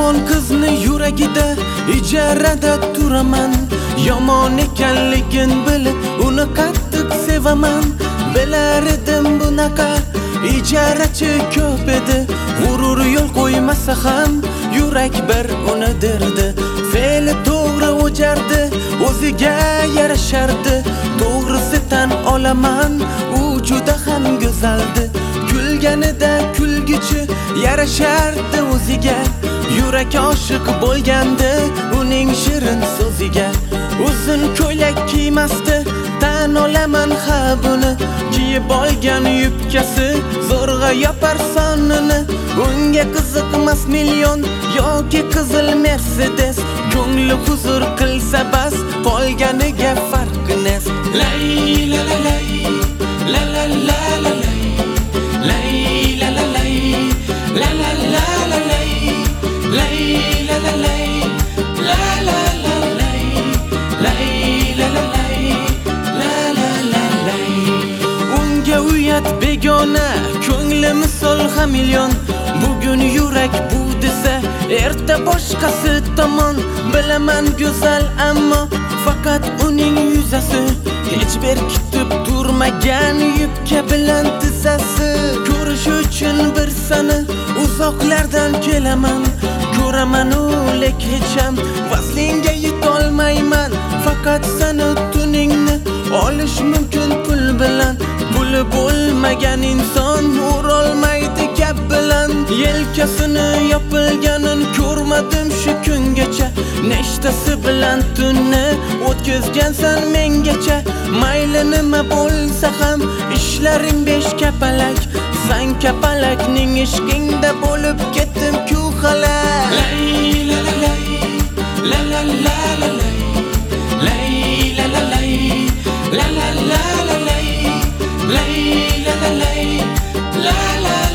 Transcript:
Yomon qizni yuragida ijarada turaman. Yomon ekanligin bilib uni qattiq sevaman. Bilar edim bunaqa ijarachi ko'p edi. G'urur yo'l qo'ymasa ham yurak bir uni derdi. Fe'li to'g'ri o'jardi, o'ziga yarashardi. To'g'risi tan olaman, u juda ham go'zaldi. Kulganida kulgichi yarashardi o'ziga. Yurak oshiq bo'lgandi uning shirin so'ziga. Uzun ko'ylak kiymasdi, tan olaman ha buni. Kiyib olgan yubkasi zo'rg'a yopar sonini. Unga qiziqmas million yoki qizil Mercedes. Ko'ngli huzur qilsa bas, qolganiga farqi nes. Lay la la lay, la la la la lay, lay la la lay, la la la la lay, lay la la lay, la la la lay, lay la la lay, la la la lay. Unga uyat begona, ko'ngli misol hamilyon. Bugun yurak bu desa, erta boshqasi tomon. Bilaman go'zal ammo faqat uning yuzasi. Hech bir kutib turmagan yubka bilan tizzasi. Ko'rish uchun bir sani uzoqlardan kelaman. Ko'raman lek hecham vaslingga yetolmayman. Faqat sani tuningni olish mumkin pul bilan. Puli bo'lmagan inson urolmaydi gap bilan. Yelkasini yopilganin ko'rmadim shu kungacha. Nechtasi bilan tunni o'tkazgansan mengacha. Mayli nima bo'lsa ham ishlaring besh kapalak. San kapalakning ishqingda bo'lib ketdim-ku halak. Lay la la lay, la la la la lay, lay la la lay, la la la la lay, lay la la lay, la la